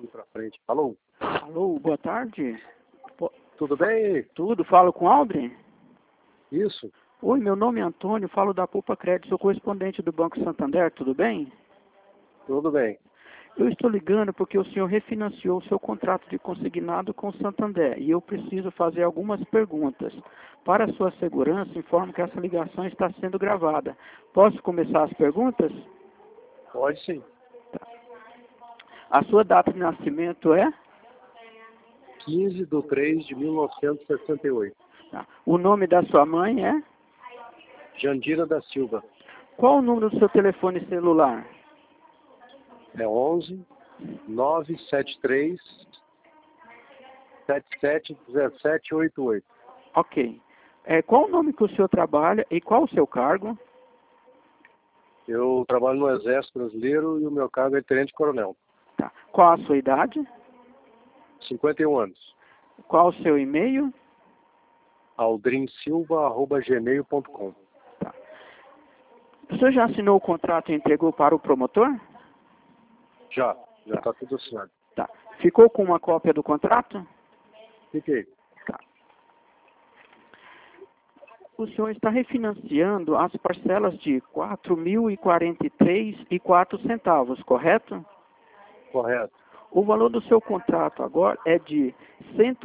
ali pra frente. Alô? Alô, boa tarde. Tudo bem? Tudo, falo com Aldrin? Isso. Oi, meu nome é Antônio, falo da Poupa Crédito, sou correspondente do Banco Santander, tudo bem? Tudo bem. Eu estou ligando porque o senhor refinanciou o seu contrato de consignado com o Santander e eu preciso fazer algumas perguntas. Para sua segurança, informo que essa ligação está sendo gravada. Posso começar as perguntas? Pode sim. A sua data de nascimento é? 15/3/1968. Tá. O nome da sua mãe é? Jandira da Silva. Qual o número do seu telefone celular? É 11 973 77 1788. Ok. Qual o nome que o senhor trabalha e qual o seu cargo? Eu trabalho no Exército Brasileiro e o meu cargo é tenente-coronel. Tá. Qual a sua idade? 51 anos. Qual o seu e-mail? aldrinsilva@gmail.com. Tá. O senhor já assinou o contrato e entregou para o promotor? Já está tudo assinado. Tá. Ficou com uma cópia do contrato? Fiquei. Tá. O senhor está refinanciando as parcelas de R$ 4.043,04, correto? Correto. O valor do seu contrato agora é de R$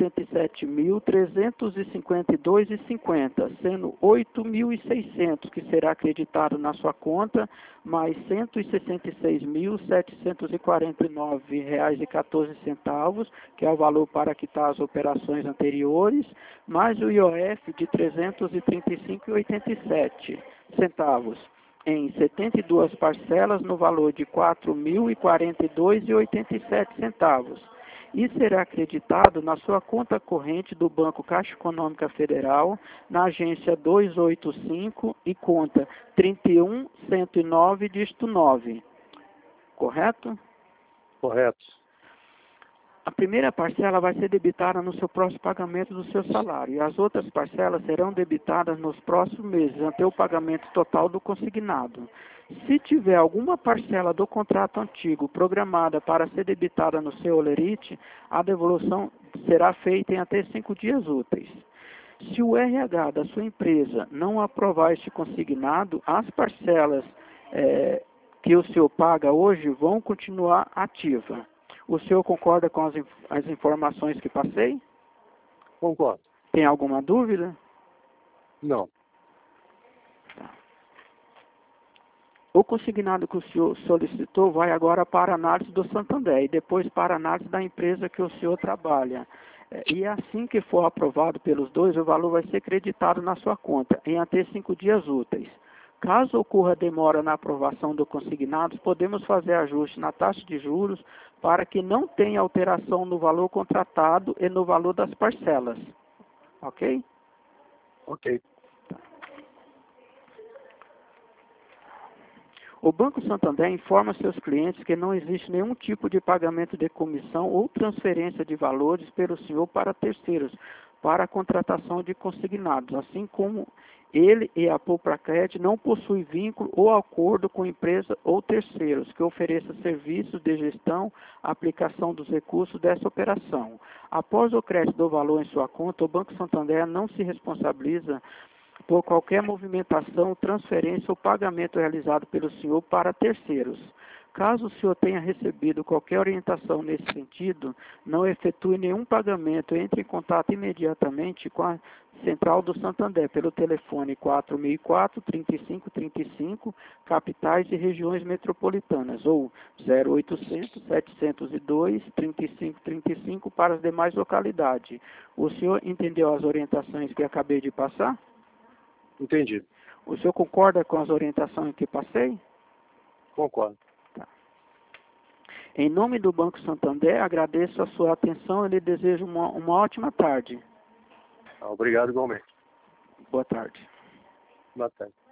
177.352,50, sendo R$ 8.600 que será acreditado na sua conta, mais R$ 166.749,14, que é o valor para quitar as operações anteriores, mais o IOF de R$ 335,87 em 72 parcelas no valor de R$ 4.042,87 e será acreditado na sua conta corrente do Banco Caixa Econômica Federal, na agência 285 e conta 31109, dígito 9. Correto? Correto. A primeira parcela vai ser debitada no seu próximo pagamento do seu salário e as outras parcelas serão debitadas nos próximos meses, até o pagamento total do consignado. Se tiver alguma parcela do contrato antigo programada para ser debitada no seu holerite, a devolução será feita em até 5 dias úteis. Se o RH da sua empresa não aprovar este consignado, as parcelas que o senhor paga hoje vão continuar ativas. O senhor concorda com as informações que passei? Concordo. Tem alguma dúvida? Não. Tá. O consignado que o senhor solicitou vai agora para a análise do Santander e depois para a análise da empresa que o senhor trabalha. E assim que for aprovado pelos dois, o valor vai ser creditado na sua conta em até 5 dias úteis. Caso ocorra demora na aprovação do consignado, podemos fazer ajuste na taxa de juros para que não tenha alteração no valor contratado e no valor das parcelas. Ok? Ok. O Banco Santander informa seus clientes que não existe nenhum tipo de pagamento de comissão ou transferência de valores pelo senhor para terceiros, para a contratação de consignados, assim como ele e a Poupa Crédito não possuem vínculo ou acordo com empresa ou terceiros que ofereçam serviços de gestão, aplicação dos recursos dessa operação. Após o crédito do valor em sua conta, o Banco Santander não se responsabiliza por qualquer movimentação, transferência ou pagamento realizado pelo senhor para terceiros. Caso o senhor tenha recebido qualquer orientação nesse sentido, não efetue nenhum pagamento, entre em contato imediatamente com a Central do Santander pelo telefone 4004-3535, capitais e regiões metropolitanas, ou 0800-702-3535 para as demais localidades. O senhor entendeu as orientações que acabei de passar? Entendi. O senhor concorda com as orientações que passei? Concordo. Tá. Em nome do Banco Santander, agradeço a sua atenção e lhe desejo uma ótima tarde. Obrigado igualmente. Boa tarde. Boa tarde.